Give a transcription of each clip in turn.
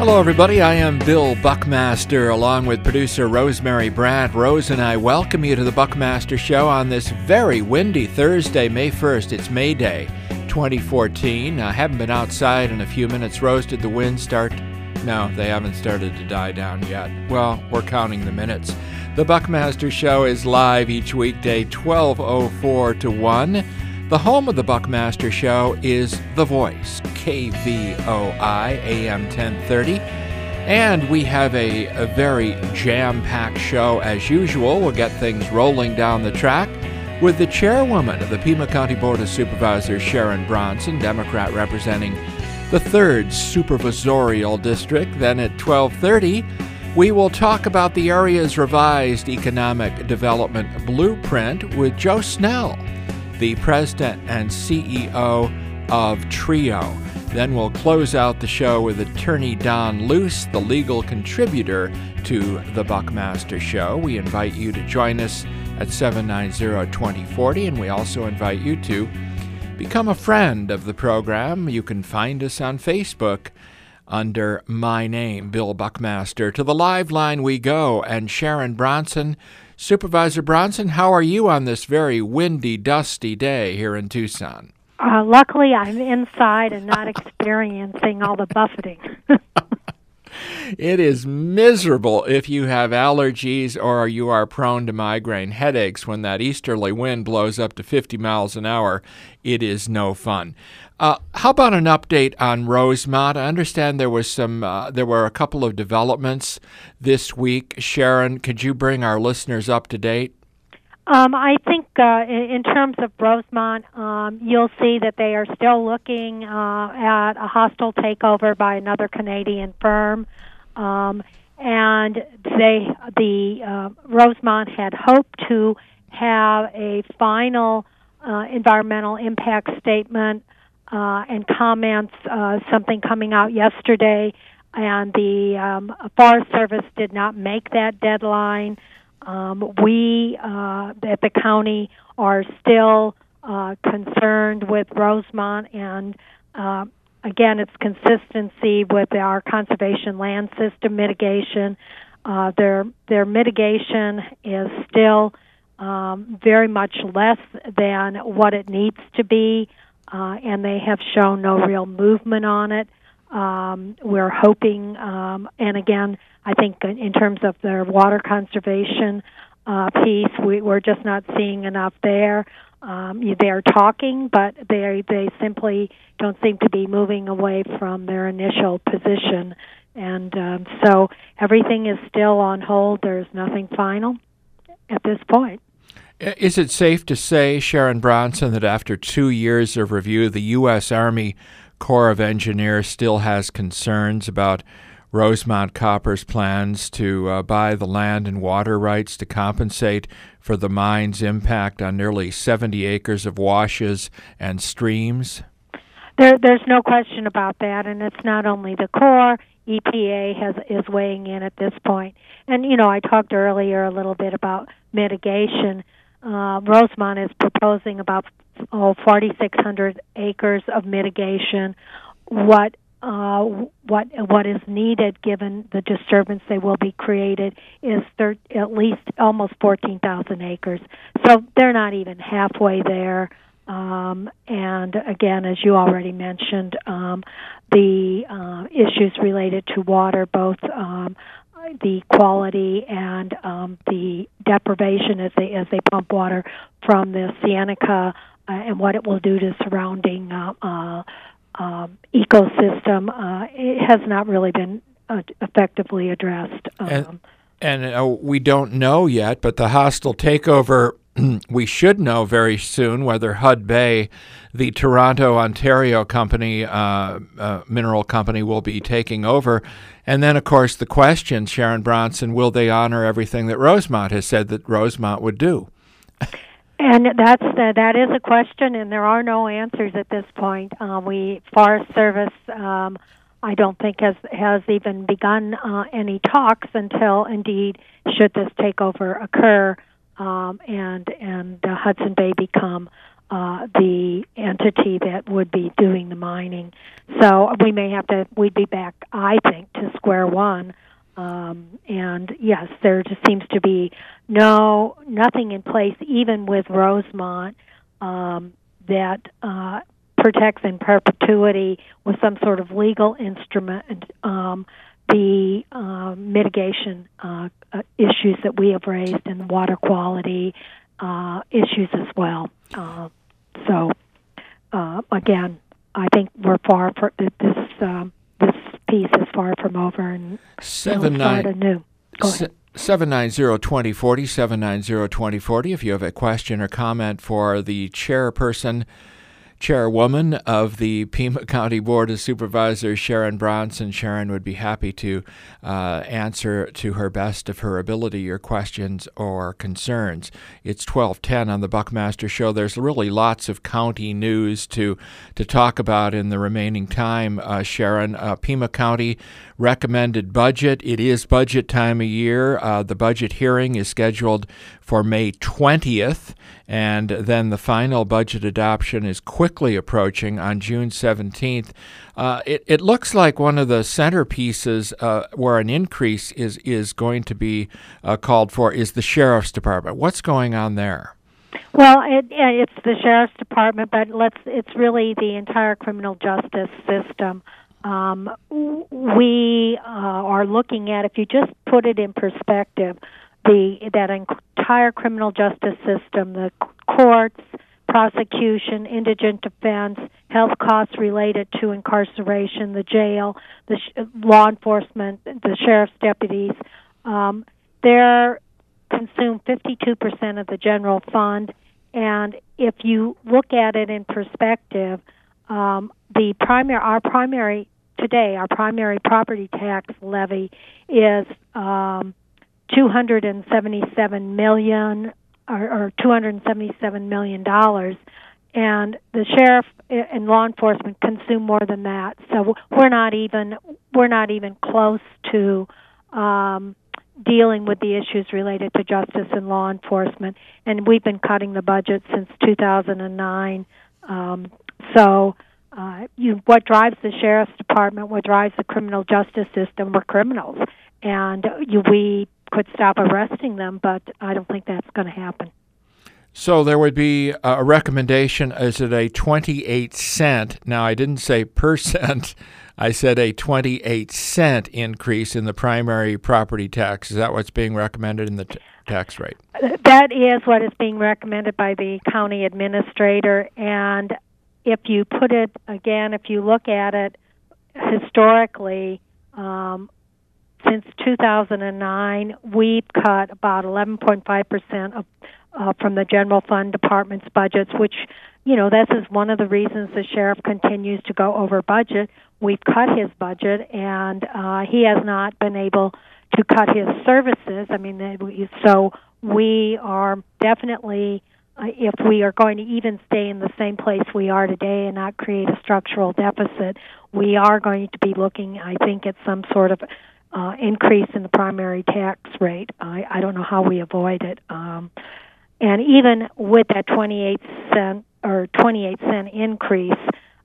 Hello, everybody. I am Bill Buckmaster, along with producer Rosemary Brandt. Rose and I welcome you to the Buckmaster Show on this very windy Thursday, May 1st. It's May Day 2014. I haven't been outside in a few minutes. Rose, did the wind start? No, they haven't started to die down yet. Well, we're counting the minutes. The Buckmaster Show is live each weekday, 12:04 to 1. The home of the Buckmaster Show is The Voice, KVOI, AM 1030. And we have a very jam-packed show as usual. We'll get things rolling down the track with the chairwoman of the Pima County Board of Supervisors, Sharon Bronson, Democrat representing the 3rd Supervisorial District. Then at 12:30, we will talk about the area's revised economic development blueprint with Joe Snell, the president and CEO of TRIO. Then we'll close out the show with attorney Don Luce, the legal contributor to the Buckmaster Show. We invite you to join us at 790-2040, and we also invite you to become a friend of the program. You can find us on Facebook under my name, Bill Buckmaster. To the live line we go, and Sharon Bronson. Supervisor Bronson, how are you on this very windy, dusty day here in Tucson? Luckily, I'm inside and not experiencing all the buffeting. It is miserable if you have allergies or you are prone to migraine headaches. When that easterly wind blows up to 50 miles an hour, it is no fun. How about an update on Rosemont? I understand there were a couple of developments this week. Sharon, could you bring our listeners up to date? I think in terms of Rosemont, you'll see that they are still looking at a hostile takeover by another Canadian firm, and Rosemont had hoped to have a final environmental impact statement and comments, something coming out yesterday, and the Forest Service did not make that deadline. We at the county are still concerned with Rosemont, and again, it's consistency with our conservation land system mitigation. Their mitigation is still very much less than what it needs to be, and they have shown no real movement on it. We're hoping, and again, I think in terms of their water conservation piece, we're just not seeing enough there. They're talking, but they simply don't seem to be moving away from their initial position. And so everything is still on hold. There's nothing final at this point. Is it safe to say, Sharon Bronson, that after 2 years of review, the U.S. Army Corps of Engineers still has concerns about Rosemont Copper's plans to buy the land and water rights to compensate for the mine's impact on nearly 70 acres of washes and streams? There's no question about that, and it's not only the Corps. EPA is weighing in at this point. And, I talked earlier a little bit about mitigation. Rosemont is proposing about 4,600 acres of mitigation. What is needed, given the disturbance they will be created, is at least almost 14,000 acres. So they're not even halfway there. And again, as you already mentioned, the issues related to water, both the quality and the deprivation as they pump water from the Cienega, and what it will do to surrounding ecosystem, it has not really been effectively addressed. And we don't know yet, but the hostile takeover, we should know very soon whether Hudbay, the Toronto, Ontario company, mineral company, will be taking over. And then, of course, the question, Sharon Bronson, will they honor everything that Rosemont has said that Rosemont would do? And that is a question, and there are no answers at this point. Forest Service, I don't think has even begun any talks until, indeed, should this takeover occur, and Hudson Bay become the entity that would be doing the mining. So we'd be back, I think, to square one. And yes, there just seems to be nothing in place, even with Rosemont, that protects in perpetuity with some sort of legal instrument the mitigation issues that we have raised and the water quality issues as well. So again, I think we're far from this piece is far from over, and start anew. Go ahead. 790-2040, 790-2040. If you have a question or comment for the chairwoman of the Pima County Board of Supervisors, Sharon Bronson, Sharon would be happy to answer to her best of her ability your questions or concerns. It's 12:10 on the Buckmaster Show. There's really lots of county news to talk about in the remaining time, Sharon. Pima County recommended budget. It is budget time of year. The budget hearing is scheduled for May 20th, and then the final budget adoption is quickly approaching on June 17th. It looks like one of the centerpieces where an increase is going to be called for is the Sheriff's Department. What's going on there? Well, it's the Sheriff's Department, but it's really the entire criminal justice system. We are looking at, if you just put it in perspective, that entire criminal justice system, the courts, prosecution, indigent defense, health costs related to incarceration, the jail, the law enforcement, the sheriff's deputies, they're consume 52% of the general fund. And if you look at it in perspective, our primary property tax levy is $277 million or $277 million, and the sheriff and law enforcement consume more than that. So we're not even close to dealing with the issues related to justice and law enforcement, and we've been cutting the budget since 2009. What drives the Sheriff's Department, what drives the criminal justice system, were criminals. And we could stop arresting them, but I don't think that's going to happen. So there would be a recommendation, is it a 28-cent? Now, I didn't say percent. I said a 28-cent increase in the primary property tax. Is that what's being recommended in the tax rate? That is what is being recommended by the county administrator. And if you look at it historically, since 2009, we've cut about 11.5% from the general fund department's budgets, which, this is one of the reasons the sheriff continues to go over budget. We've cut his budget, and he has not been able to cut his services. So we are definitely, if we are going to even stay in the same place we are today and not create a structural deficit, we are going to be looking, I think, at some sort of increase in the primary tax rate. I don't know how we avoid it. And even with that 28 cent increase,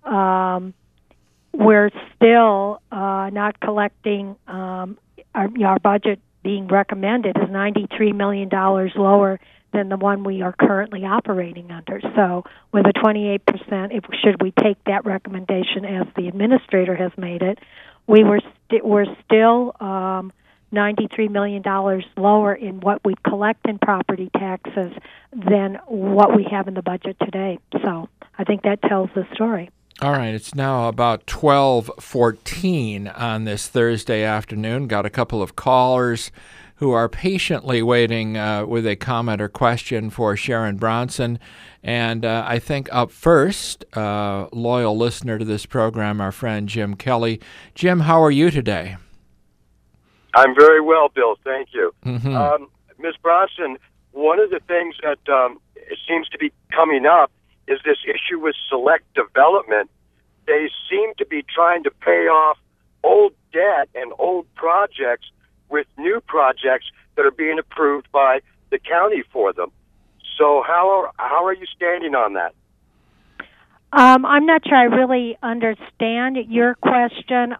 we're still not collecting. Our budget being recommended is $93 million lower than the one we are currently operating under. So with a 28%, should we take that recommendation as the administrator has made it, we're still $93 million lower in what we collect in property taxes than what we have in the budget today. So I think that tells the story. All right, it's now about 12:14 on this Thursday afternoon. Got a couple of callers who are patiently waiting with a comment or question for Sharon Bronson. And I think up first, loyal listener to this program, our friend Jim Kelly. Jim, how are you today? I'm very well, Bill. Thank you. Mm-hmm. Ms. Bronson, one of the things that seems to be coming up is this issue with select development. They seem to be trying to pay off old debt and old projects with new projects that are being approved by the county for them. So how are you standing on that? I'm not sure I really understand your question.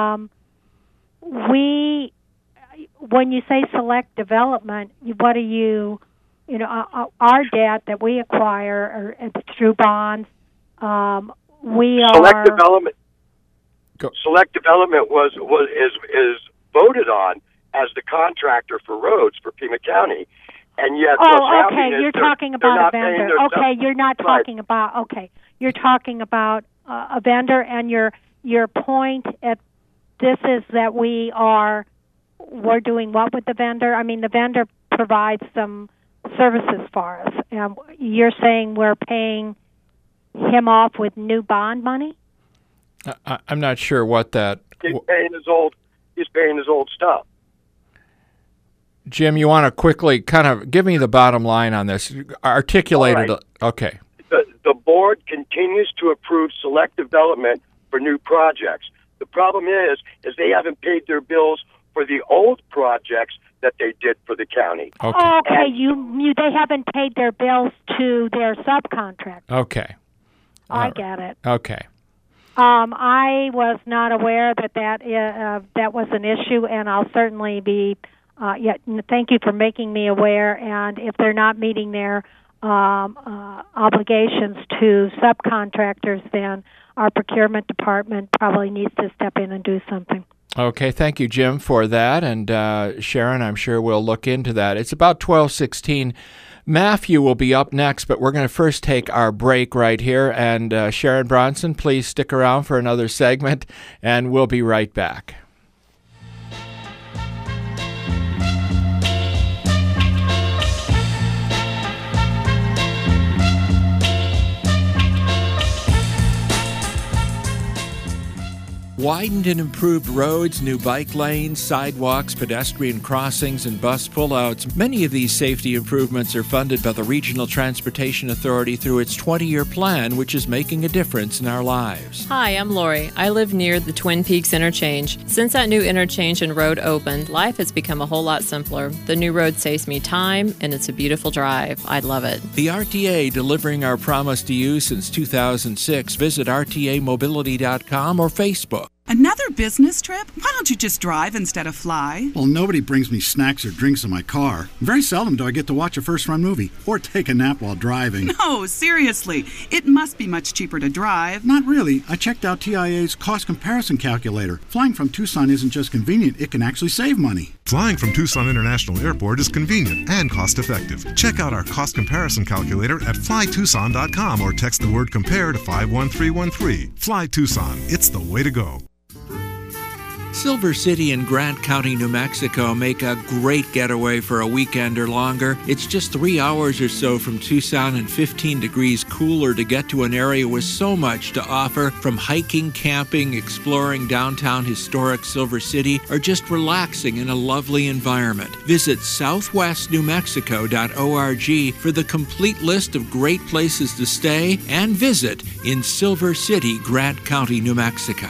When you say select development, what are you our debt that we acquire through bonds, Select development. Select development is voted on as the contractor for roads for Pima County, and yet you're talking about a vendor. Okay, you're not talking about. Okay, you're talking about a vendor, and your point at this is that we're doing what with the vendor? I mean, the vendor provides some services for us, and you're saying we're paying him off with new bond money? I'm not sure what that. He's paying his old stuff. Jim, you want to quickly kind of give me the bottom line on this? Articulate it. Okay. The board continues to approve select development for new projects. The problem is they haven't paid their bills for the old projects that they did for the county. Okay. They haven't paid their bills to their subcontractors. Okay. I get it. Okay. I was not aware that was an issue, and I'll certainly be. Thank you for making me aware. And if they're not meeting their obligations to subcontractors, then our procurement department probably needs to step in and do something. Okay, thank you, Jim, for that. And Sharon, I'm sure we'll look into that. It's about 12:16. Matthew will be up next, but we're going to first take our break right here. And Sharon Bronson, please stick around for another segment, and we'll be right back. Widened and improved roads, new bike lanes, sidewalks, pedestrian crossings, and bus pullouts. Many of these safety improvements are funded by the Regional Transportation Authority through its 20-year plan, which is making a difference in our lives. Hi, I'm Lori. I live near the Twin Peaks interchange. Since that new interchange and road opened, life has become a whole lot simpler. The new road saves me time, and it's a beautiful drive. I love it. The RTA, delivering our promise to you since 2006. Visit rtamobility.com or Facebook. Another business trip? Why don't you just drive instead of fly? Well, nobody brings me snacks or drinks in my car. Very seldom do I get to watch a first-run movie or take a nap while driving. No, seriously. It must be much cheaper to drive. Not really. I checked out TIA's cost comparison calculator. Flying from Tucson isn't just convenient, it can actually save money. Flying from Tucson International Airport is convenient and cost-effective. Check out our cost comparison calculator at flytucson.com or text the word COMPARE to 51313. Fly Tucson. It's the way to go. Silver City and Grant County, New Mexico make a great getaway for a weekend or longer. It's just 3 hours or so from Tucson and 15 degrees cooler to get to an area with so much to offer, from hiking, camping, exploring downtown historic Silver City, or just relaxing in a lovely environment. Visit southwestnewmexico.org for the complete list of great places to stay and visit in Silver City, Grant County, New Mexico.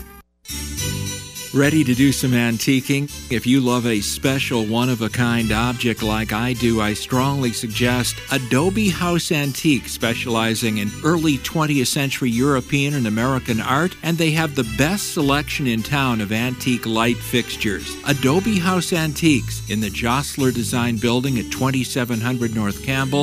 Ready to do some antiquing? If you love a special one-of-a-kind object like I do, I strongly suggest Adobe House Antiques, specializing in early 20th century European and American art, and they have the best selection in town of antique light fixtures. Adobe House Antiques in the Jostler Design Building at 2700 North Campbell,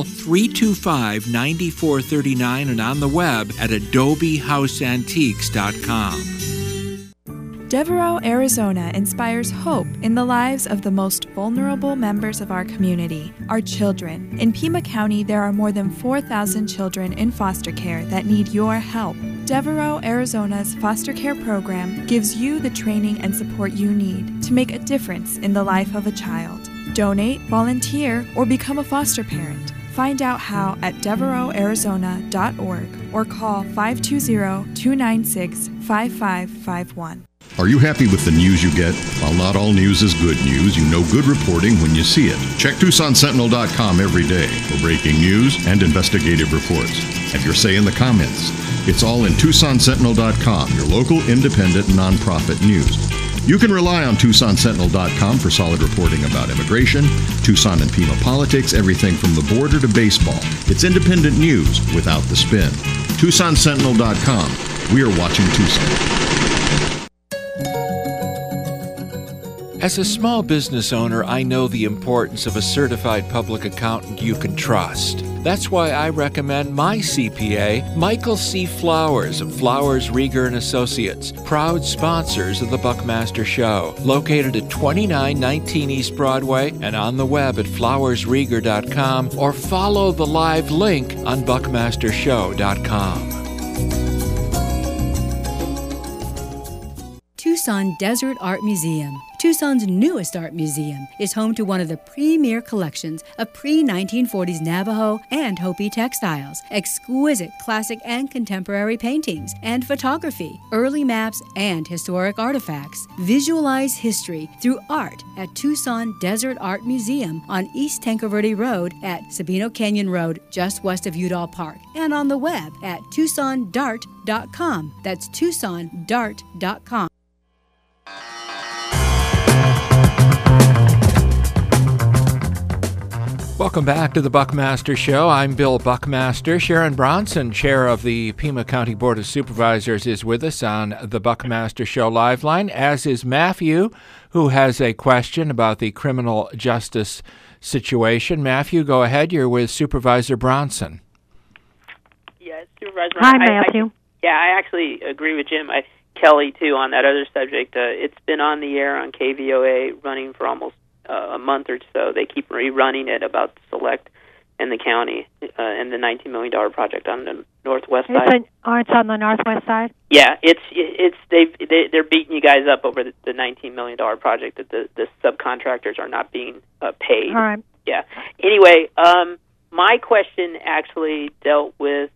325-9439, and on the web at adobehouseantiques.com. Devereaux, Arizona inspires hope in the lives of the most vulnerable members of our community, our children. In Pima County, there are more than 4,000 children in foster care that need your help. Devereaux, Arizona's foster care program gives you the training and support you need to make a difference in the life of a child. Donate, volunteer, or become a foster parent. Find out how at devereauxarizona.org or call 520-296-5551. Are you happy with the news you get? While not all news is good news, you know good reporting when you see it. Check TucsonSentinel.com every day for breaking news and investigative reports. Have your say in the comments. It's all in TucsonSentinel.com, your local independent nonprofit news. You can rely on TucsonSentinel.com for solid reporting about immigration, Tucson and Pima politics, everything from the border to baseball. It's independent news without the spin. TucsonSentinel.com. We're watching Tucson. As a small business owner, I know the importance of a certified public accountant you can trust. That's why I recommend my CPA, Michael C. Flowers of Flowers, Rieger & Associates, proud sponsors of the Buckmaster Show, located at 2919 East Broadway and on the web at flowersrieger.com, or follow the live link on buckmastershow.com. Tucson Desert Art Museum. Tucson's newest art museum is home to one of the premier collections of pre-1940s Navajo and Hopi textiles, exquisite classic and contemporary paintings and photography, early maps, and historic artifacts. Visualize history through art at Tucson Desert Art Museum on East Tanque Verde Road at Sabino Canyon Road, just west of Udall Park, and on the web at TucsonDart.com. That's TucsonDart.com. Welcome back to the Buckmaster Show. I'm Bill Buckmaster. Sharon Bronson, chair of the Pima County Board of Supervisors, is with us on the Buckmaster Show live line, as is Matthew, who has a question about the criminal justice situation. Matthew, go ahead. You're with Supervisor Bronson. Yes, Supervisor. Hi, Matthew. I actually agree with Jim. Kelly, too, on that other subject. It's been on the air on KVOA running for almost a month or so. They keep rerunning it about Select and the county and the $19 million project on the northwest side. It's on the northwest side? Yeah, they're beating you guys up over the $19 million project that the subcontractors are not being paid. All right. Yeah. Anyway, my question actually dealt with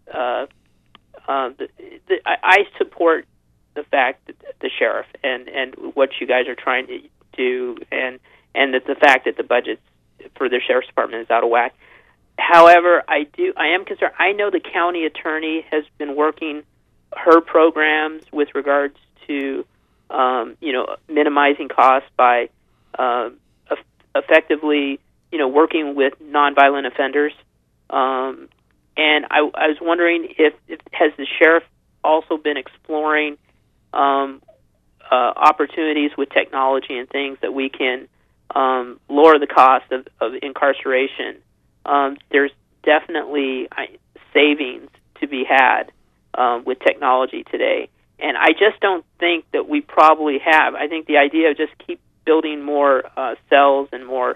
I support the fact that the sheriff and what you guys are trying to do, and that the fact that the budget for the sheriff's department is out of whack. However, I am concerned. I know the county attorney has been working her programs with regards to minimizing costs by effectively working with nonviolent offenders. And I was wondering if has the sheriff also been exploring opportunities with technology and things that we can lower the cost of incarceration. There's definitely savings to be had with technology today. And I just don't think that we probably have. I think the idea of just keep building more cells and more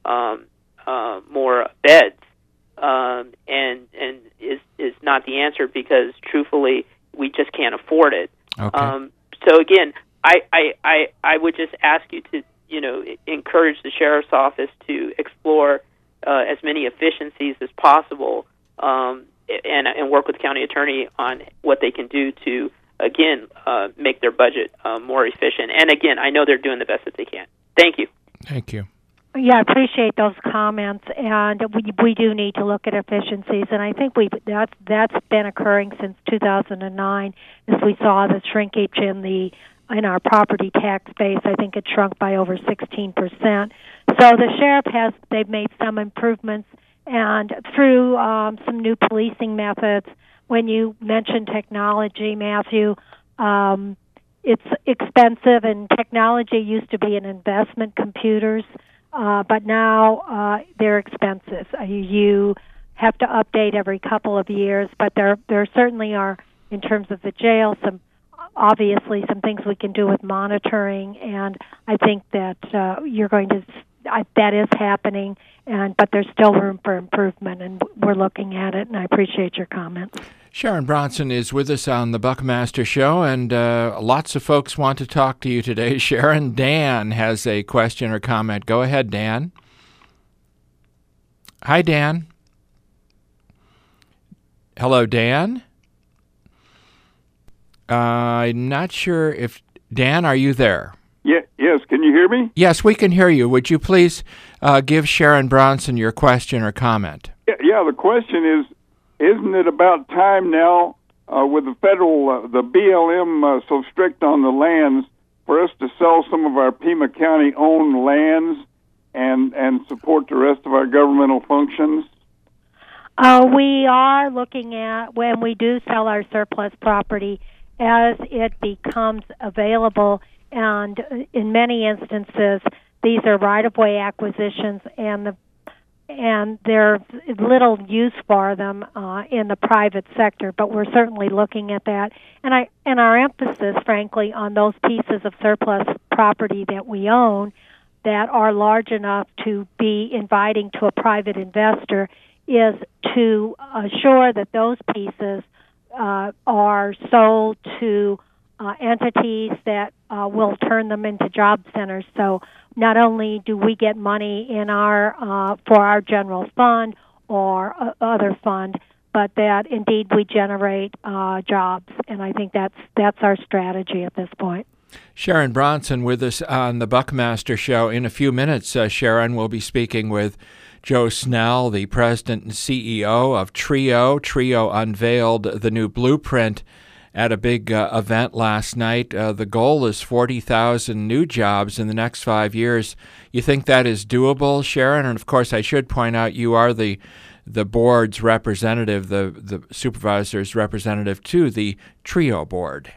beds and is not the answer, because truthfully we just can't afford it. Okay. So again, I would just ask you to encourage the sheriff's office to explore as many efficiencies as possible, and work with the county attorney on what they can do to again make their budget more efficient. And again, I know they're doing the best that they can. Thank you. Thank you. Yeah, I appreciate those comments, and we do need to look at efficiencies, and I think that's been occurring since 2009, as we saw the shrinkage in our property tax base. I think it shrunk by over 16%. So the sheriff they've made some improvements, and through some new policing methods. When you mentioned technology, Matthew, it's expensive, and technology used to be an investment, computers. But now they're expensive. You have to update every couple of years, but there certainly are, in terms of the jail, obviously some things we can do with monitoring, and I think that that is happening, but there's still room for improvement, and we're looking at it, and I appreciate your comments. Sharon Bronson is with us on the Buckmaster Show, and lots of folks want to talk to you today. Sharon, Dan has a question or comment. Go ahead, Dan. Hi, Dan. Hello, Dan. I'm not sure if... Dan, are you there? Yeah, yes, can you hear me? Yes, we can hear you. Would you please give Sharon Bronson your question or comment? Yeah, the question is, isn't it about time now, with the federal, the BLM so strict on the lands, for us to sell some of our Pima County-owned lands and support the rest of our governmental functions? We are looking at when we do sell our surplus property as it becomes available, and in many instances, these are right-of-way acquisitions, and there's little use for them in the private sector. But we're certainly looking at that, and our emphasis, frankly, on those pieces of surplus property that we own that are large enough to be inviting to a private investor is to assure that those pieces are sold to entities that will turn them into job centers. So not only do we get money in our for our general fund or other fund, but that indeed we generate jobs, and I think that's our strategy at this point. Sharon Bronson with us on the Buckmaster Show. In a few minutes, Sharon will be speaking with Joe Snell, the president and CEO of TRIO. TRIO unveiled the new blueprint at a big event last night. The goal is 40,000 new jobs in the next 5 years. You think that is doable, Sharon? And, of course, I should point out you are the board's representative, the supervisor's representative to the TRIO board.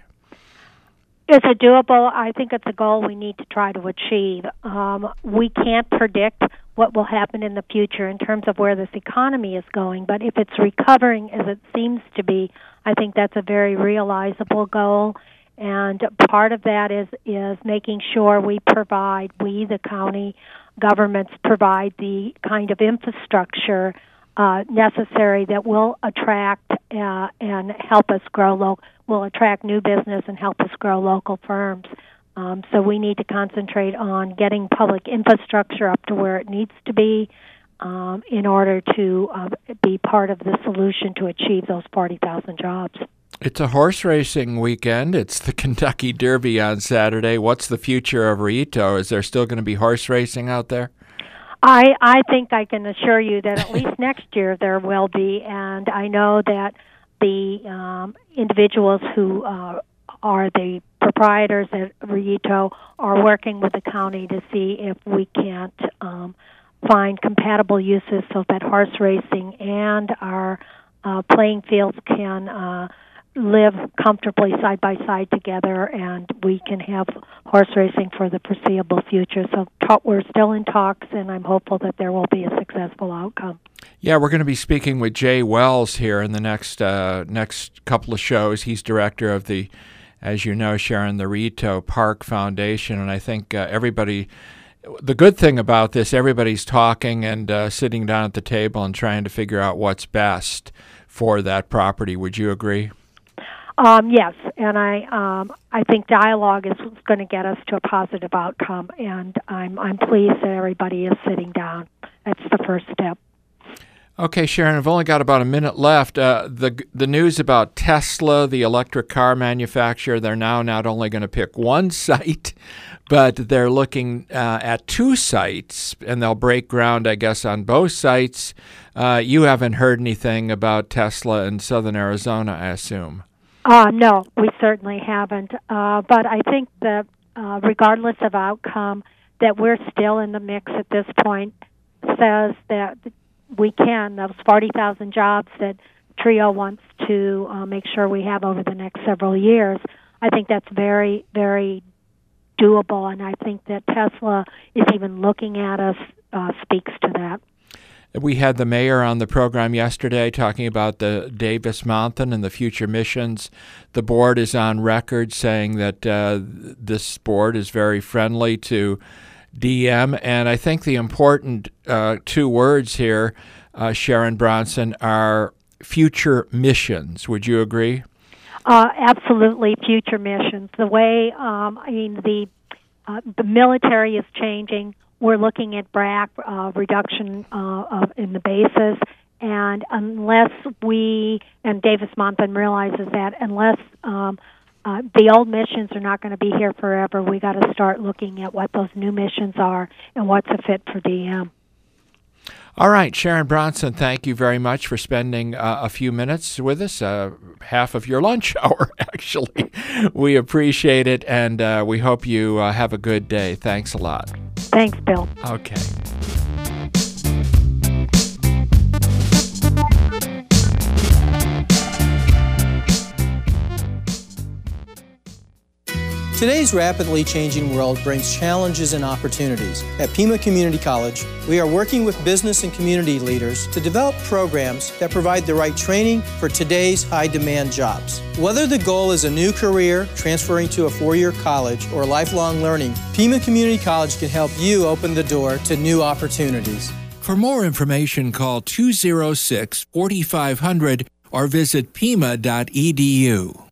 Is it doable? I think it's a goal we need to try to achieve. We can't predict what will happen in the future in terms of where this economy is going, but if it's recovering as it seems to be, I think that's a very realizable goal. And part of that is making sure we, the county governments, provide the kind of infrastructure necessary that will attract and help us grow will attract new business and help us grow local firms. So we need to concentrate on getting public infrastructure up to where it needs to be in order to be part of the solution to achieve those 40,000 jobs. It's a horse racing weekend. It's the Kentucky Derby on Saturday. What's the future of Rito? Is there still going to be horse racing out there? I think I can assure you that at least next year there will be, and I know that the individuals who are the proprietors at Rito are working with the county to see if we can't find compatible uses so that horse racing and our playing fields can live comfortably side by side together, and we can have horse racing for the foreseeable future. So we're still in talks, and I'm hopeful that there will be a successful outcome. Yeah, we're going to be speaking with Jay Wells here in the next couple of shows. He's director of the, as you know, Sharon, the Rito Park Foundation, and I think everybody. The good thing about this, everybody's talking and sitting down at the table and trying to figure out what's best for that property. Would you agree? Yes, and I think dialogue is going to get us to a positive outcome, and I'm pleased that everybody is sitting down. That's the first step. Okay, Sharon, I've only got about a minute left. The news about Tesla, the electric car manufacturer, they're now not only going to pick one site, but they're looking at two sites, and they'll break ground, I guess, on both sites. You haven't heard anything about Tesla in southern Arizona, I assume. No, we certainly haven't. But I think that regardless of outcome, that we're still in the mix at this point says that we can, those 40,000 jobs that TRIO wants to make sure we have over the next several years, I think that's very, very doable, and I think that Tesla is even looking at us speaks to that. We had the mayor on the program yesterday talking about the Davis Mountain and the future missions. The board is on record saying that this board is very friendly to DM, and I think the important two words here, Sharon Bronson, are future missions. Would you agree? Absolutely, future missions. The way, the military is changing. We're looking at BRAC reduction in the bases, and unless and Davis Mountain realizes that, unless the old missions are not going to be here forever, we got to start looking at what those new missions are and what's a fit for DM. All right, Sharon Bronson, thank you very much for spending a few minutes with us, half of your lunch hour, actually. We appreciate it, and we hope you have a good day. Thanks a lot. Thanks, Bill. Okay. Today's rapidly changing world brings challenges and opportunities. At Pima Community College, we are working with business and community leaders to develop programs that provide the right training for today's high-demand jobs. Whether the goal is a new career, transferring to a four-year college, or lifelong learning, Pima Community College can help you open the door to new opportunities. For more information, call 206-4500 or visit pima.edu.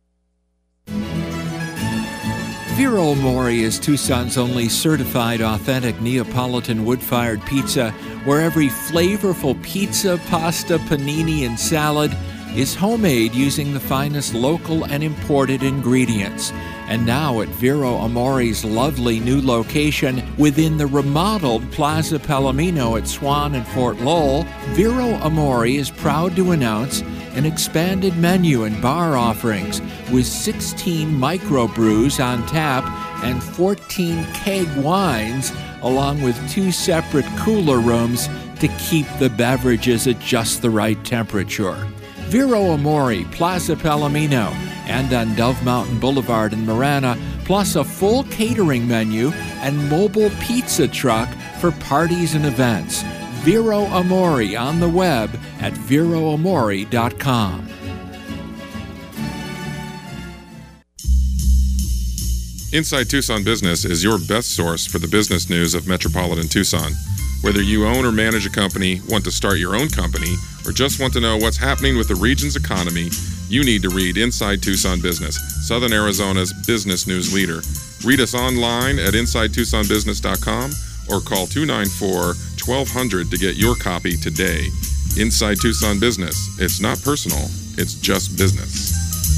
Vero Amore is Tucson's only certified authentic Neapolitan wood-fired pizza, where every flavorful pizza, pasta, panini, and salad is homemade using the finest local and imported ingredients. And now at Vero Amore's lovely new location within the remodeled Plaza Palomino at Swan and Fort Lowell, Vero Amore is proud to announce an expanded menu and bar offerings with 16 microbrews on tap and 14 keg wines, along with 2 separate cooler rooms to keep the beverages at just the right temperature. Vero Amore, Plaza Palomino, and on Dove Mountain Boulevard in Marana, plus a full catering menu and mobile pizza truck for parties and events. Vero Amore on the web at veroamore.com. Inside Tucson Business is your best source for the business news of Metropolitan Tucson. Whether you own or manage a company, want to start your own company, or just want to know what's happening with the region's economy, you need to read Inside Tucson Business, Southern Arizona's business news leader. Read us online at InsideTucsonBusiness.com or call 294-1200 to get your copy today. Inside Tucson Business. It's not personal, it's just business.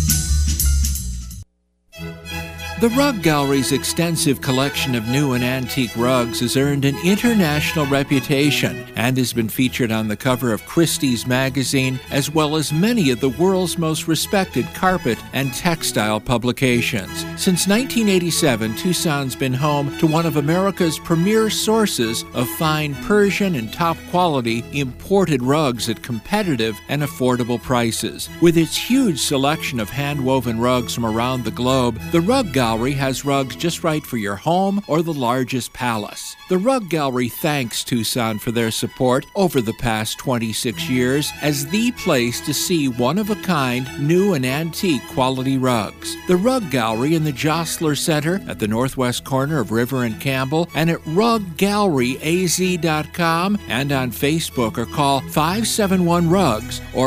The Rug Gallery's extensive collection of new and antique rugs has earned an international reputation and has been featured on the cover of Christie's magazine, as well as many of the world's most respected carpet and textile publications. Since 1987, Tucson's been home to one of America's premier sources of fine Persian and top-quality imported rugs at competitive and affordable prices. With its huge selection of hand-woven rugs from around the globe, the Rug Gallery has rugs just right for your home or the largest palace. The Rug Gallery thanks Tucson for their support over the past 26 years as the place to see one-of-a-kind, new and antique quality rugs. The Rug Gallery in the Jostler Center at the northwest corner of River and Campbell, and at ruggalleryaz.com and on Facebook, or call 571-RUGS or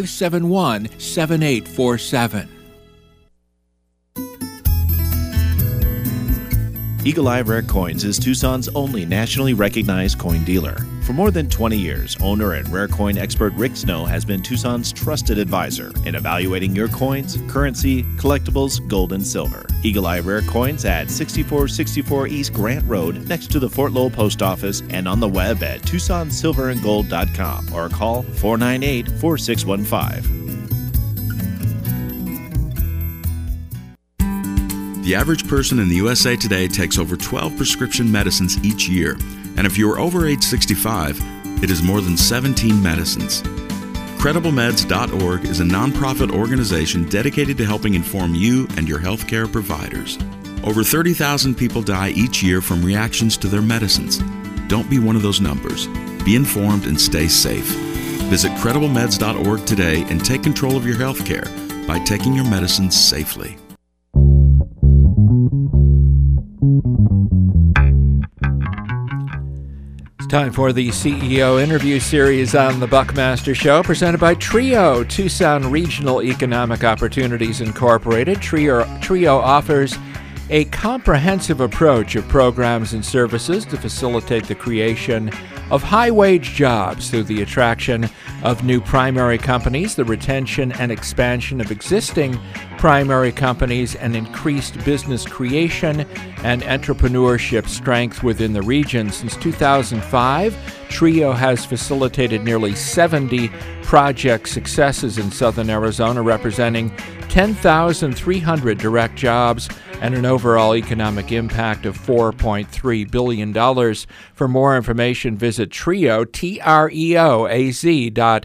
571-7847. Eagle Eye Rare Coins is Tucson's only nationally recognized coin dealer. For more than 20 years, owner and rare coin expert Rick Snow has been Tucson's trusted advisor in evaluating your coins, currency, collectibles, gold, and silver. Eagle Eye Rare Coins at 6464 East Grant Road, next to the Fort Lowell Post Office, and on the web at TucsonSilverandGold.com or call 498-4615. The average person in the USA today takes over 12 prescription medicines each year, and if you are over age 65, it is more than 17 medicines. CredibleMeds.org is a nonprofit organization dedicated to helping inform you and your healthcare providers. Over 30,000 people die each year from reactions to their medicines. Don't be one of those numbers. Be informed and stay safe. Visit CredibleMeds.org today and take control of your healthcare by taking your medicines safely. Time for the CEO interview series on the Buckmaster Show, presented by TRIO, Tucson Regional Economic Opportunities Incorporated. TRIO offers a comprehensive approach of programs and services to facilitate the creation of high-wage jobs through the attraction of new primary companies, the retention and expansion of existing primary companies, and increased business creation and entrepreneurship strength within the region. Since 2005, TRIO has facilitated nearly 70 project successes in southern Arizona, representing 10,300 direct jobs and an overall economic impact of $4.3 billion. For more information, visit TRIO, TREOAZ.org.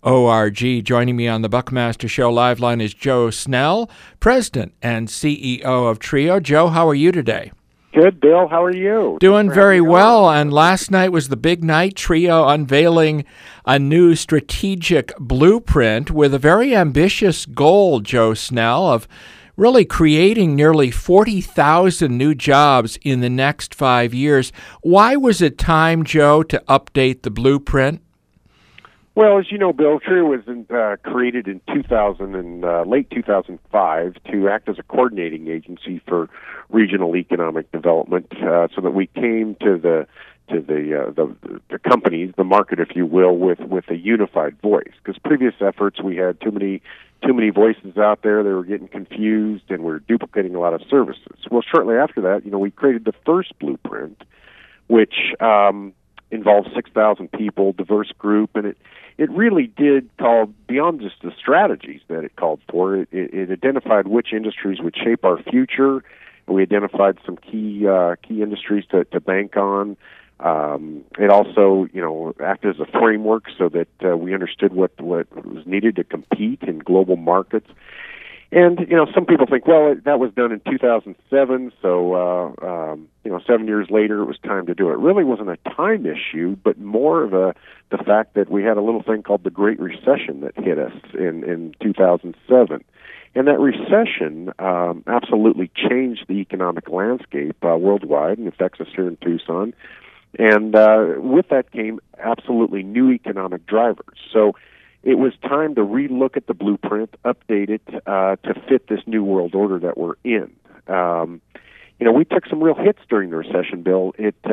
Joining me on the Buckmaster Show live line is Joe Snell, President and CEO of Trio. Joe, how are you today? Good, Bill. How are you? Doing very well. And last night was the big night. Trio unveiling a new strategic blueprint with a very ambitious goal, Joe Snell, of really creating nearly 40,000 new jobs in the next 5 years. Why was it time, Joe, to update the blueprint? Well, as you know, Bill, Trio was created in late 2005 to act as a coordinating agency for regional economic development, so that we came to the companies, the market, if you will, with a unified voice. Because previous efforts, we had too many voices out there. They were getting confused, and we're duplicating a lot of services. Well, shortly after that, we created the first blueprint, which involves 6,000 people, diverse group, and it really did call beyond just the strategies that it called for. It identified which industries would shape our future. We identified some key industries to bank on. It also, acted as a framework so that we understood what was needed to compete in global markets. And, some people think, well, that was done in 2007, so, 7 years later it was time to do it. It really wasn't a time issue, but more of the fact that we had a little thing called the Great Recession that hit us in 2007. And that recession absolutely changed the economic landscape worldwide and affects us here in Tucson. And with that came absolutely new economic drivers. So it was time to relook at the blueprint, update it to fit this new world order that we're in. We took some real hits during the recession, Bill.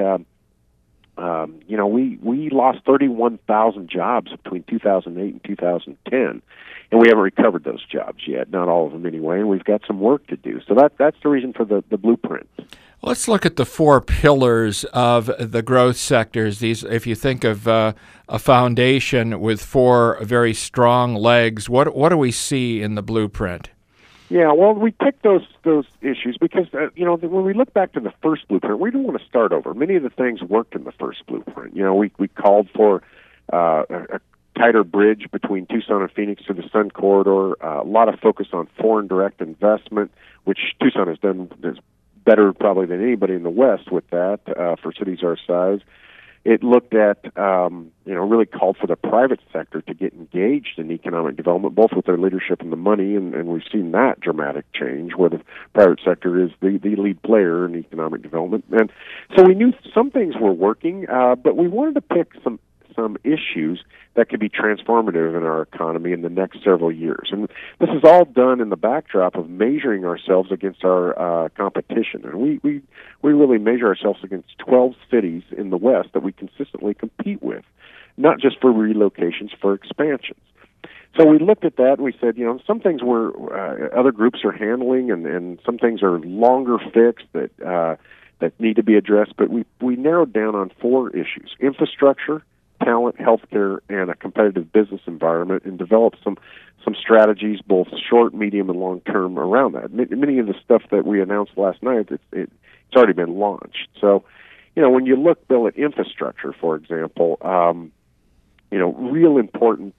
We lost 31,000 jobs between 2008 and 2010, and we haven't recovered those jobs yet, not all of them anyway, and we've got some work to do. So that's the reason for the blueprint. Let's look at the four pillars of the growth sectors. These, if you think of a foundation with four very strong legs, what do we see in the blueprint? Yeah, well, we picked those issues because, when we look back to the first blueprint, we didn't want to start over. Many of the things worked in the first blueprint. We called for a tighter bridge between Tucson and Phoenix to the Sun Corridor, a lot of focus on foreign direct investment, which Tucson has done better probably than anybody in the West with that for cities our size. It looked at, really called for the private sector to get engaged in economic development, both with their leadership and the money, and we've seen that dramatic change where the private sector is the lead player in economic development. And so we knew some things were working, but we wanted to pick some issues that could be transformative in our economy in the next several years. And this is all done in the backdrop of measuring ourselves against our competition. And we really measure ourselves against 12 cities in the West that we consistently compete with, not just for relocations, for expansions. So we looked at that and we said, some things other groups are handling, and some things are longer fixed that need to be addressed. But we narrowed down on four issues: infrastructure, talent, healthcare, and a competitive business environment, and develop some strategies, both short, medium, and long term around that. Many of the stuff that we announced last night, it's already been launched. So, when you look, Bill, at infrastructure, for example, real important.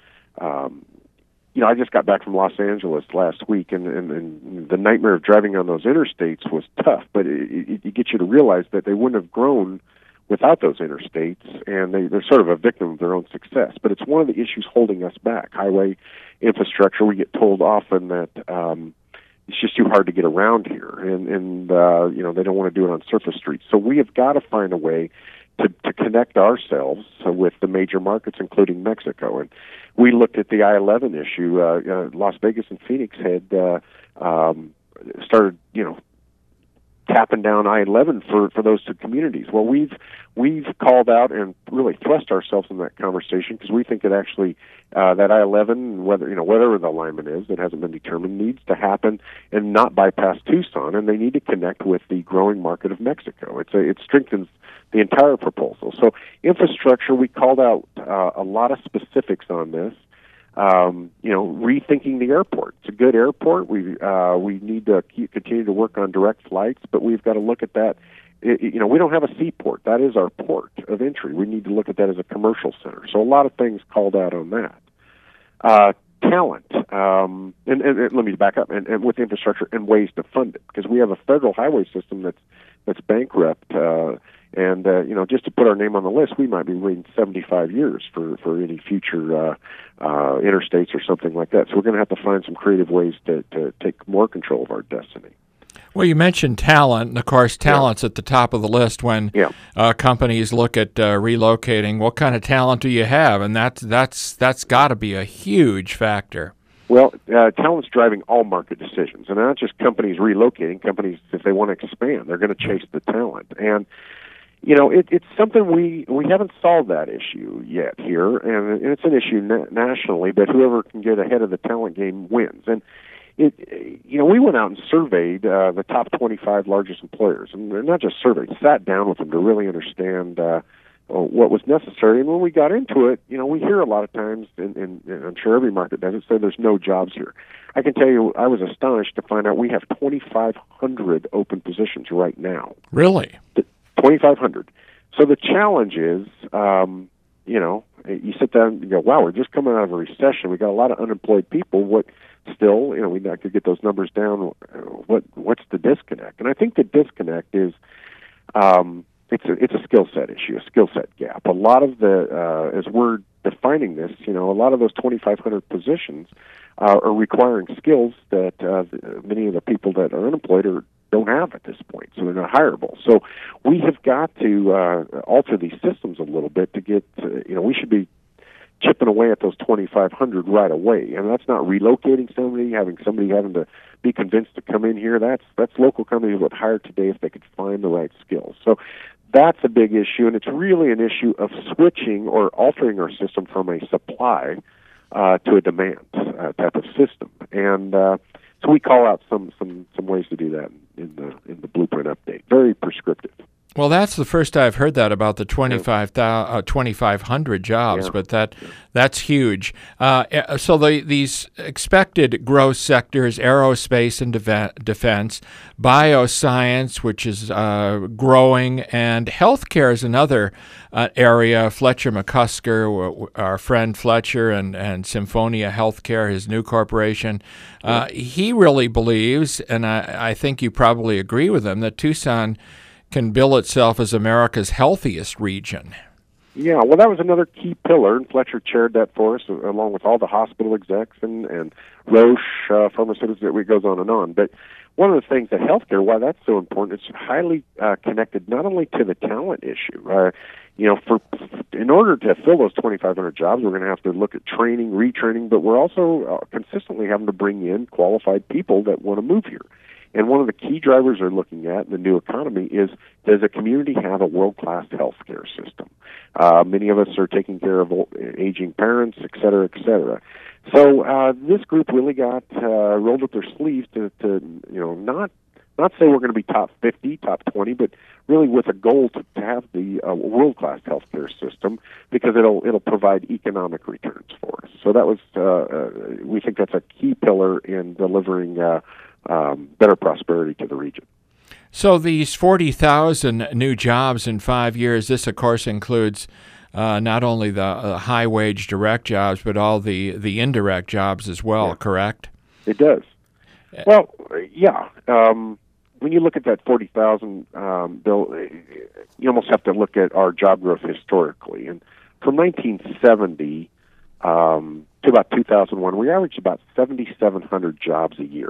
I just got back from Los Angeles last week, and the nightmare of driving on those interstates was tough. But it gets you to realize that they wouldn't have grown without those interstates, and they're sort of a victim of their own success. But it's one of the issues holding us back. Highway infrastructure, we get told often that it's just too hard to get around here, and they don't want to do it on surface streets. So we have got to find a way to connect ourselves with the major markets, including Mexico. And we looked at the I-11 issue. Las Vegas and Phoenix had started, tapping down I-11 for those two communities. Well, we've called out and really thrust ourselves in that conversation because we think that actually that I-11, whatever the alignment is that hasn't been determined, needs to happen and not bypass Tucson, and they need to connect with the growing market of Mexico. It strengthens the entire proposal. So infrastructure, we called out a lot of specifics on this. Rethinking the airport. It's a good airport. We need to continue to work on direct flights, but we've got to look at that. We don't have a seaport. That is our port of entry. We need to look at that as a commercial center. So a lot of things called out on that. talent, and let me back up, and with infrastructure and ways to fund it, because we have a federal highway system that's bankrupt, and just to put our name on the list, we might be waiting 75 years for any future interstates or something like that. So we're going to have to find some creative ways to take more control of our destiny. Well, you mentioned talent, and of course, talent's at the top of the list when companies look at relocating. What kind of talent do you have? And that's got to be a huge factor. Well, talent's driving all market decisions, and not just companies relocating. Companies, if they want to expand, they're going to chase the talent. And it's something we haven't solved that issue yet here, and it's an issue nationally. But whoever can get ahead of the talent game wins. And we went out and surveyed the top 25 largest employers, and not just surveyed, sat down with them to really understand what was necessary. And when we got into it, we hear a lot of times, and I'm sure every market does it, say there's no jobs here. I can tell you, I was astonished to find out we have 2,500 open positions right now. Really? 2,500. So the challenge is, you sit down and you go, wow, we're just coming out of a recession. We got a lot of unemployed people. What still, we have to get those numbers down. What's the disconnect? And I think the disconnect is, it's a skill set issue, a skill set gap. A lot of as we're defining this, a lot of those 2,500 positions are requiring skills that many of the people that are unemployed don't have at this point, so they're not hireable. So we have got to alter these systems a little bit to get, we should be chipping away at those 2,500 right away. And that's not relocating somebody, having to be convinced to come in here. That's local companies would hire today if they could find the right skills. So that's a big issue, and it's really an issue of switching or altering our system from a supply to a demand type of system. And so we call out some ways to do that in the blueprint update. Very prescriptive. Well, that's the first I've heard that about the 2,500 jobs, but that's huge. So these expected growth sectors, aerospace and defense, bioscience, which is growing, and healthcare is another area. Fletcher McCusker, our friend Fletcher, and Symphonia Healthcare, his new corporation, he really believes, and I think you probably agree with him, that Tucson can bill itself as America's healthiest region. Yeah, well, that was another key pillar, and Fletcher chaired that for us, along with all the hospital execs and Roche Pharmaceuticals. It goes on and on. But one of the things that healthcare, why that's so important, it's highly connected not only to the talent issue. In order to fill those 2,500 jobs, we're going to have to look at training, retraining, but we're also consistently having to bring in qualified people that want to move here. And one of the key drivers they're looking at in the new economy is, does a community have a world-class healthcare system? Many of us are taking care of aging parents, et cetera, et cetera. So this group really got rolled up their sleeves to not say we're going to be top 50, top 20, but really with a goal to have the world-class healthcare system, because it'll provide economic returns for us. So that was we think that's a key pillar in delivering better prosperity to the region. So these 40,000 new jobs in 5 years, this, of course, includes not only the high-wage direct jobs, but all the indirect jobs as well, correct? It does. Well, yeah. When you look at that 40,000, Bill, you almost have to look at our job growth historically. And from 1970 to about 2001, we averaged about 7,700 jobs a year.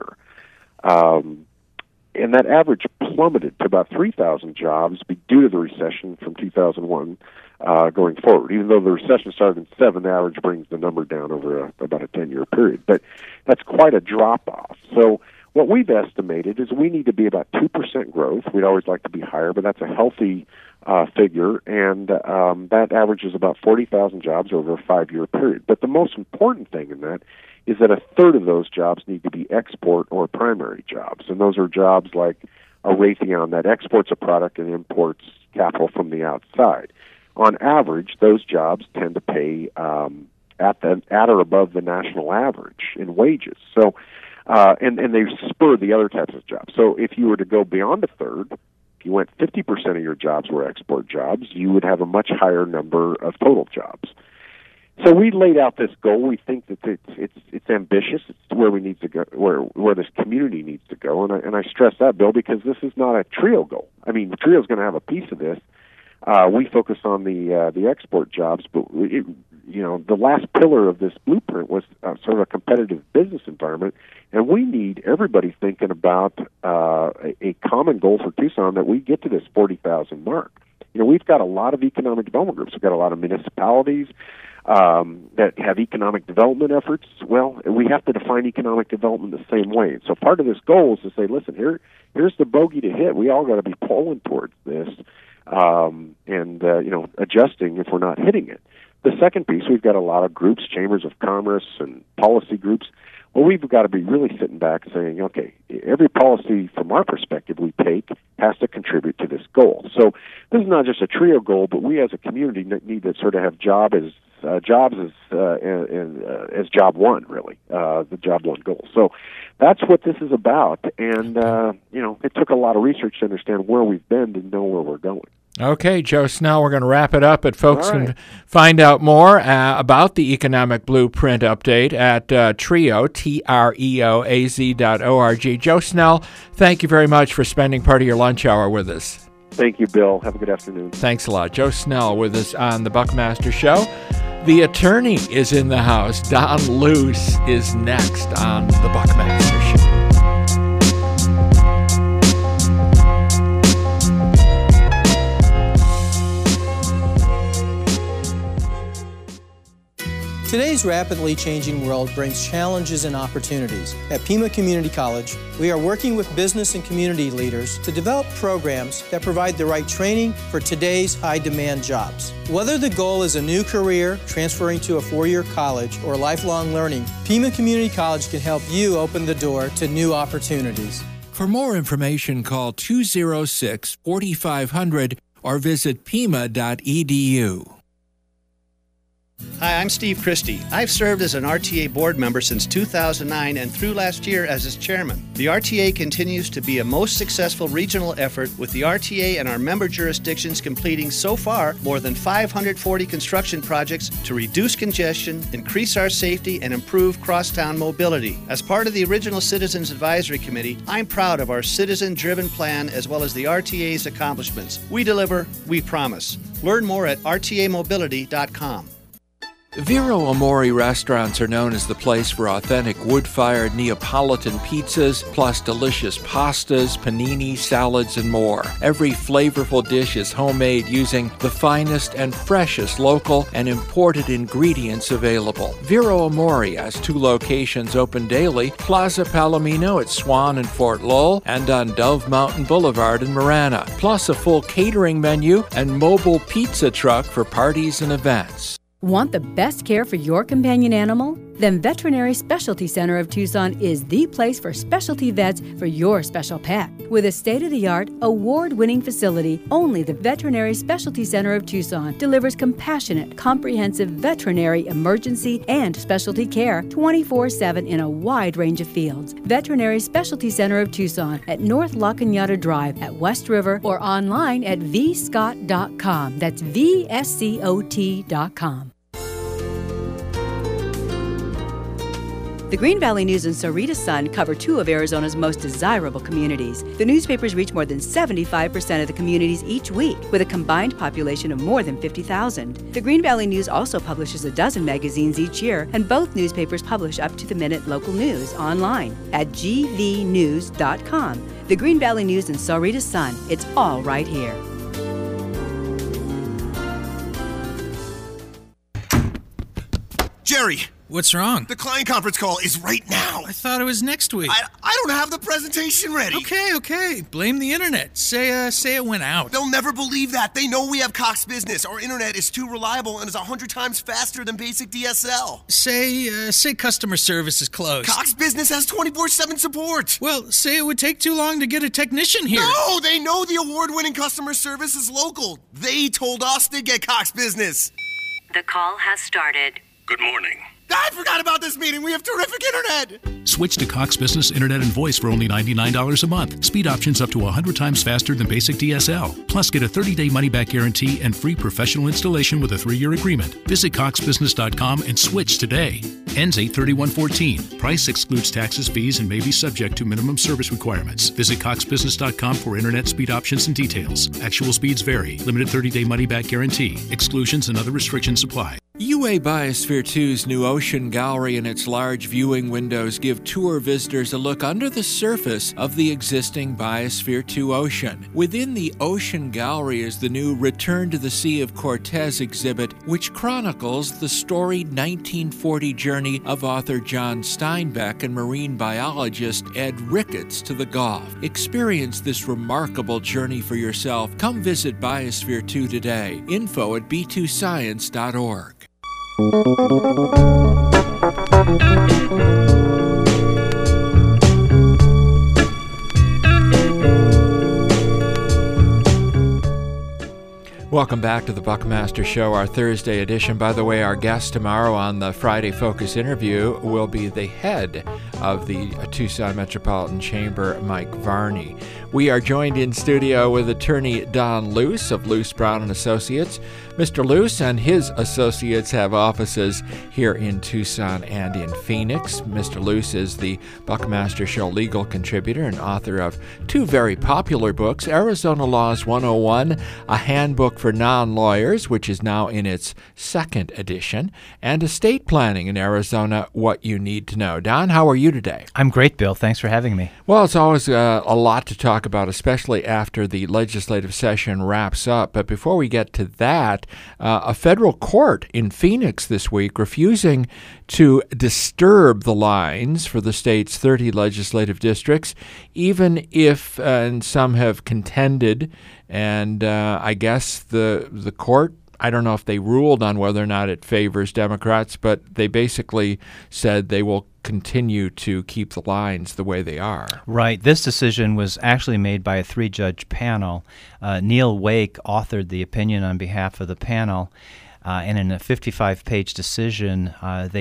And that average plummeted to about 3,000 jobs due to the recession from 2001 going forward. Even though the recession started in 7, the average brings the number down over about a 10-year period. But that's quite a drop-off. So what we've estimated is we need to be about 2% growth. We'd always like to be higher, but that's a healthy figure, and that averages about 40,000 jobs over a 5-year period. But the most important thing in that is that a third of those jobs need to be export or primary jobs, and those are jobs like a Raytheon that exports a product and imports capital from the outside. On average, those jobs tend to pay at or above the national average in wages. So, and they spur the other types of jobs. So if you were to go beyond a third, if you went 50% of your jobs were export jobs, you would have a much higher number of total jobs. So we laid out this goal. We think that it's ambitious. It's where we need to go, where this community needs to go. And I stress that, Bill, because this is not a TRIO goal. I mean, the TRIO is going to have a piece of this. We focus on the export jobs, but the last pillar of this blueprint was sort of a competitive business environment, and we need everybody thinking about a common goal for Tucson that we get to this 40,000 mark. We've got a lot of economic development groups. We've got a lot of municipalities that have economic development efforts. Well, we have to define economic development the same way. So part of this goal is to say, listen, here's the bogey to hit. We all got to be pulling towards this, and adjusting if we're not hitting it. The second piece, we've got a lot of groups, chambers of commerce and policy groups. Well, we've got to be really sitting back saying, okay, every policy from our perspective we take has to contribute to this goal. So this is not just a TRIO goal, but we as a community need to sort of have jobs as job one, really, the job one goal. So that's what this is about. And, it took a lot of research to understand where we've been to know where we're going. Okay, Joe Snell, we're going to wrap it up, but folks can find out more about the Economic Blueprint Update at TRIO, TREOAZ.org. Joe Snell, thank you very much for spending part of your lunch hour with us. Thank you, Bill. Have a good afternoon. Thanks a lot. Joe Snell with us on the Buckmaster Show. The attorney is in the house. Don Luce is next on the Buckmaster Show. Today's rapidly changing world brings challenges and opportunities. At Pima Community College, we are working with business and community leaders to develop programs that provide the right training for today's high-demand jobs. Whether the goal is a new career, transferring to a four-year college, or lifelong learning, Pima Community College can help you open the door to new opportunities. For more information, call 206-4500 or visit pima.edu. Hi, I'm Steve Christie. I've served as an RTA board member since 2009 and through last year as its chairman. The RTA continues to be a most successful regional effort, with the RTA and our member jurisdictions completing so far more than 540 construction projects to reduce congestion, increase our safety, and improve crosstown mobility. As part of the original Citizens Advisory Committee, I'm proud of our citizen-driven plan as well as the RTA's accomplishments. We deliver, we promise. Learn more at rtamobility.com. Vero Amore restaurants are known as the place for authentic wood-fired Neapolitan pizzas, plus delicious pastas, panini, salads, and more. Every flavorful dish is homemade using the finest and freshest local and imported ingredients available. Vero Amore has 2 locations open daily, Plaza Palomino at Swan and Fort Lowell, and on Dove Mountain Boulevard in Marana, plus a full catering menu and mobile pizza truck for parties and events. Want the best care for your companion animal? Then Veterinary Specialty Center of Tucson is the place for specialty vets for your special pet. With a state-of-the-art, award-winning facility, only the Veterinary Specialty Center of Tucson delivers compassionate, comprehensive veterinary emergency and specialty care 24/7 in a wide range of fields. Veterinary Specialty Center of Tucson at North La Cañada Drive at West River, or online at vscott.com. That's VSCOT.com. The Green Valley News and Sahuarita Sun cover 2 of Arizona's most desirable communities. The newspapers reach more than 75% of the communities each week, with a combined population of more than 50,000. The Green Valley News also publishes a dozen magazines each year, and both newspapers publish up-to-the-minute local news online at gvnews.com. The Green Valley News and Sahuarita Sun, it's all right here. Jerry! What's wrong? The client conference call is right now. I thought it was next week. I don't have the presentation ready. Okay. Blame the internet. Say it went out. They'll never believe that. They know we have Cox Business. Our internet is too reliable and is 100 times faster than basic DSL. Say customer service is closed. Cox Business has 24/7 support. Well, say it would take too long to get a technician here. No, they know the award-winning customer service is local. They told us to get Cox Business. The call has started. Good morning. I forgot about this meeting. We have terrific internet. Switch to Cox Business Internet and Voice for only $99 a month. Speed options up to 100 times faster than basic DSL. Plus, get a 30-day money-back guarantee and free professional installation with a 3-year agreement. Visit coxbusiness.com and switch today. Ends 8/31/14. Price excludes taxes, fees, and may be subject to minimum service requirements. Visit coxbusiness.com for internet speed options and details. Actual speeds vary. Limited 30-day money-back guarantee. Exclusions and other restrictions apply. UA Biosphere 2's new Ocean Gallery and its large viewing windows give tour visitors a look under the surface of the existing Biosphere 2 ocean. Within the Ocean Gallery is the new Return to the Sea of Cortez exhibit, which chronicles the storied 1940 journey of author John Steinbeck and marine biologist Ed Ricketts to the Gulf. Experience this remarkable journey for yourself. Come visit Biosphere 2 today. Info at b2science.org. Welcome back to the Buckmaster Show, our Thursday edition. By the way, our guest tomorrow on the Friday Focus interview will be the head of the Tucson Metropolitan Chamber, Mike Varney. We are joined in studio with attorney Don Luce of Luce, Brown & Associates. Mr. Luce and his associates have offices here in Tucson and in Phoenix. Mr. Luce is the Buckmaster Show legal contributor and author of 2 very popular books, Arizona Laws 101, a handbook for non-lawyers, which is now in its 2nd edition, and Estate Planning in Arizona, What You Need to Know. Don, how are you today? I'm great, Bill. Thanks for having me. Well, it's always a lot to talk about, especially after the legislative session wraps up. But before we get to that, a federal court in Phoenix this week refusing to disturb the lines for the state's 30 legislative districts, even if, and some have contended, and I guess the court, I don't know if they ruled on whether or not it favors Democrats, but they basically said they will continue to keep the lines the way they are. Right. This decision was actually made by a 3-judge panel. Neil Wake authored the opinion on behalf of the panel, and in a 55-page decision, they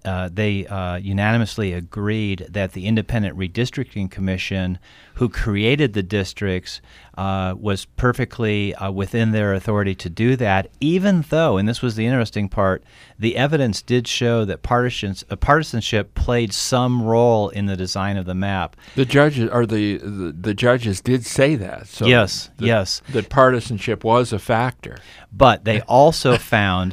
unanimously agreed that the Independent Redistricting Commission, who created the districts, was perfectly within their authority to do that, even though, and this was the interesting part, the evidence did show that partisanship played some role in the design of the map. The judges, or the judges, did say that. So yes, that partisanship was a factor. But they also found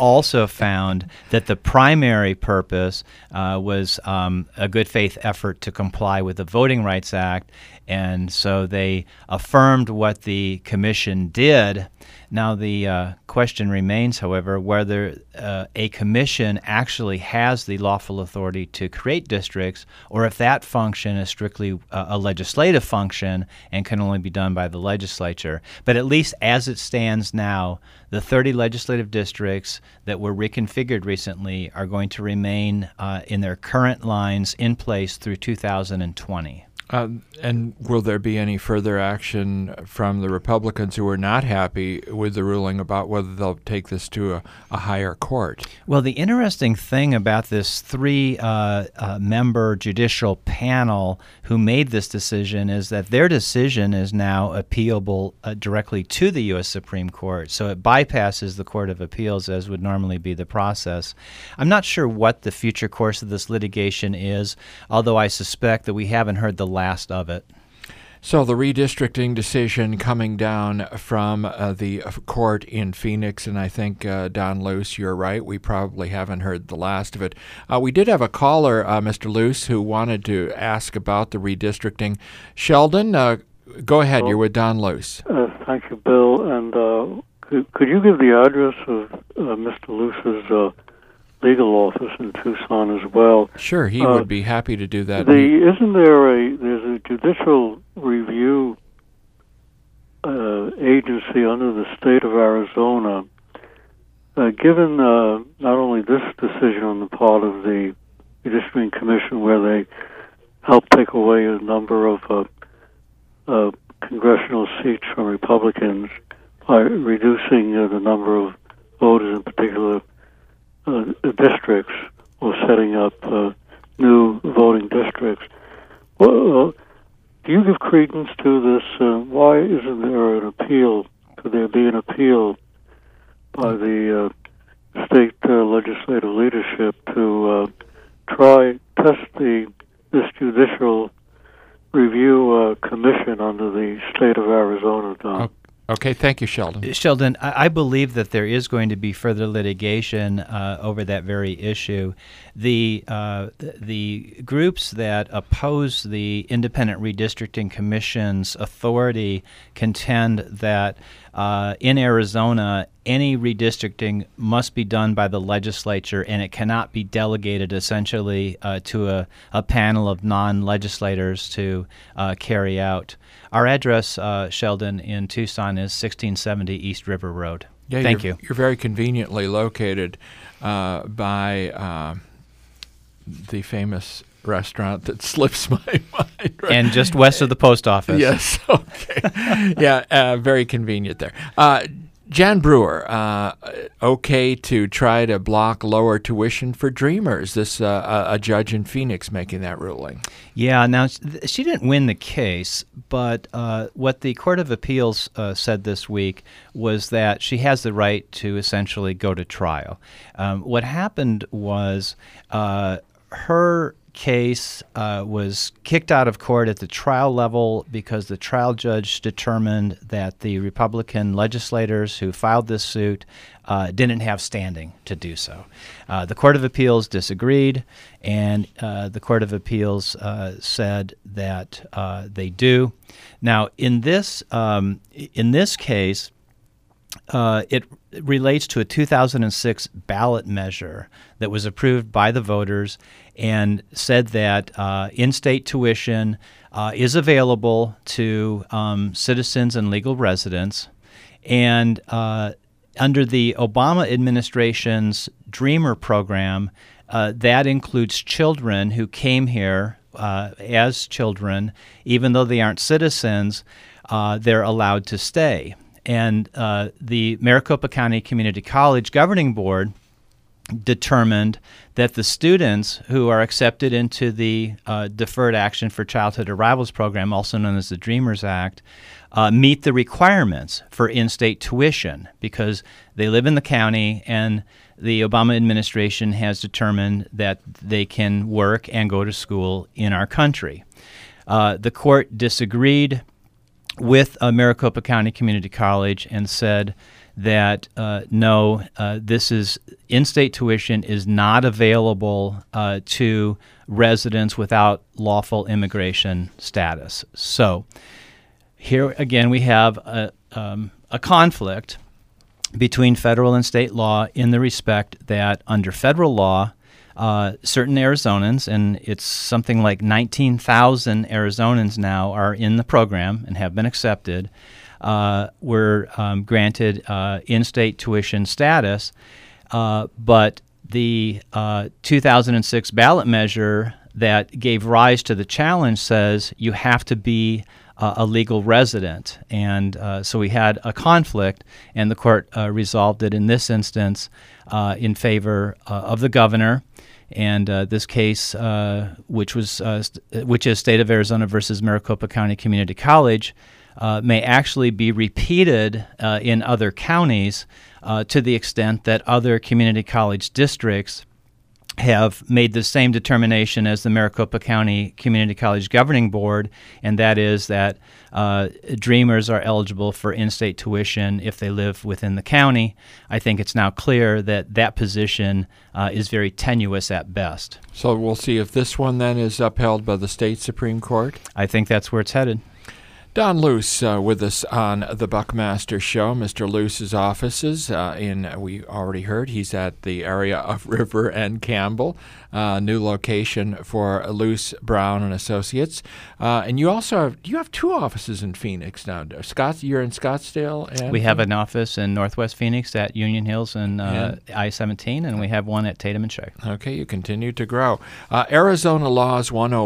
that the primary purpose was a good faith effort to comply with the Voting Rights Act, and so they affirmed what the commission did. Now the question remains, however, whether a commission actually has the lawful authority to create districts, or if that function is strictly a legislative function and can only be done by the legislature. But at least as it stands now, the 30 legislative districts that were reconfigured recently are going to remain in their current lines in place through 2020. And will there be any further action from the Republicans who are not happy with the ruling about whether they'll take this to a higher court? Well, the interesting thing about this 3-member judicial panel who made this decision is that their decision is now appealable directly to the U.S. Supreme Court. So it bypasses the Court of Appeals, as would normally be the process. I'm not sure what the future course of this litigation is, although I suspect that we haven't heard the last of it. So the redistricting decision coming down from the court in Phoenix, and I think, Don Luce, you're right, we probably haven't heard the last of it. We did have a caller, Mr. Luce, who wanted to ask about the redistricting. Sheldon, go ahead, you're with Don Luce. Thank you, Bill, and could you give the address of Mr. Luce's legal office in Tucson as well? Sure, he would be happy to do that. Isn't there's a judicial review agency under the state of Arizona? Given not only this decision on the part of the Redistricting Commission, where they helped take away a number of congressional seats from Republicans by reducing the number of voters in particular districts, or setting up new voting districts. Well, do you give credence to this? Why isn't there an appeal? Could there be an appeal by the state legislative leadership to test this judicial review commission under the state of Arizona, Don? Okay, thank you, Sheldon. Sheldon, I believe that there is going to be further litigation over that very issue. The groups that oppose the Independent Redistricting Commission's authority contend that in Arizona, any redistricting must be done by the legislature, and it cannot be delegated essentially to a panel of non-legislators to carry out. Our address, Sheldon, in Tucson is 1670 East River Road. Yeah, Thank you. You're very conveniently located by the famous restaurant that slips my mind. Right? And just west of the post office. Yes, okay. Yeah, very convenient there. Jan Brewer, okay to try to block lower tuition for Dreamers. This a judge in Phoenix making that ruling. Yeah, now she didn't win the case, but what the Court of Appeals said this week was that she has the right to essentially go to trial. What happened was her case was kicked out of court at the trial level because the trial judge determined that the Republican legislators who filed this suit didn't have standing to do so. The Court of Appeals disagreed, and the Court of Appeals said that they do. Now, in this case, it relates to a 2006 ballot measure that was approved by the voters and said that in-state tuition is available to citizens and legal residents. And under the Obama administration's Dreamer program, that includes children who came here as children. Even though they aren't citizens, they're allowed to stay. And the Maricopa County Community College Governing Board determined that the students who are accepted into the Deferred Action for Childhood Arrivals program, also known as the Dreamers Act, meet the requirements for in-state tuition because they live in the county and the Obama administration has determined that they can work and go to school in our country. The court disagreed with Maricopa County Community College and said that no, this is in-state tuition is not available to residents without lawful immigration status. So here again we have a conflict between federal and state law in the respect that under federal law, certain Arizonans, and it's something like 19,000 Arizonans now are in the program and have been accepted, were granted in-state tuition status, but the 2006 ballot measure that gave rise to the challenge says you have to be a legal resident. And so we had a conflict, and the court resolved it in this instance in favor of the governor. And this case, which is State of Arizona versus Maricopa County Community College, may actually be repeated in other counties to the extent that other community college districts have made the same determination as the Maricopa County Community College Governing Board, and that is that Dreamers are eligible for in-state tuition if they live within the county. I think it's now clear that that position is very tenuous at best. So we'll see if this one then is upheld by the state Supreme Court? I think that's where it's headed. Don Luce with us on the Buckmaster Show. Mr. Luce's offices we already heard, he's at the area of River and Campbell, new location for Luce, Brown and Associates. And you also have two offices in Phoenix now. You're in Scottsdale? And we have an office in Northwest Phoenix at Union Hills and I-17, and we have one at Tatum and Shea. Okay, you continue to grow. Arizona Laws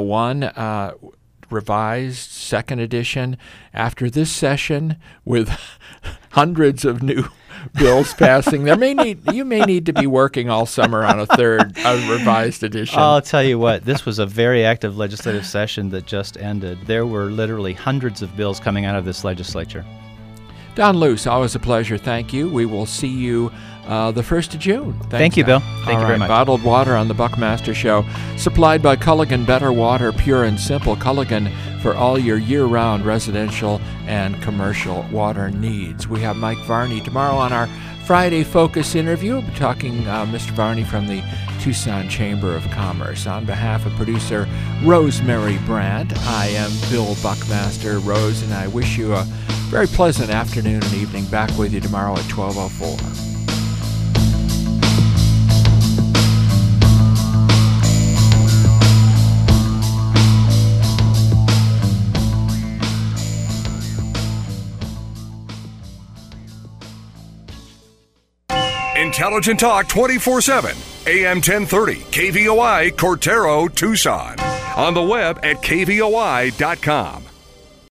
101, revised second edition after this session with hundreds of new bills passing. You may need to be working all summer on a revised edition. I'll tell you what, this was a very active legislative session that just ended. There were literally hundreds of bills coming out of this legislature. Don Luce, always a pleasure. Thank you. We will see you the 1st of June. Thank you, Bill. Thank you very much. Bottled water on the Buckmaster Show, supplied by Culligan Better Water, pure and simple. Culligan for all your year-round residential and commercial water needs. We have Mike Varney tomorrow on our Friday Focus interview. We'll be talking Mr. Varney from the Tucson Chamber of Commerce. On behalf of producer Rosemary Brandt, I am Bill Buckmaster. Rose and I wish you a very pleasant afternoon and evening. Back with you tomorrow at 12:04. Intelligent Talk 24/7. AM 1030, KVOI, Cortero, Tucson. On the web at kvoi.com.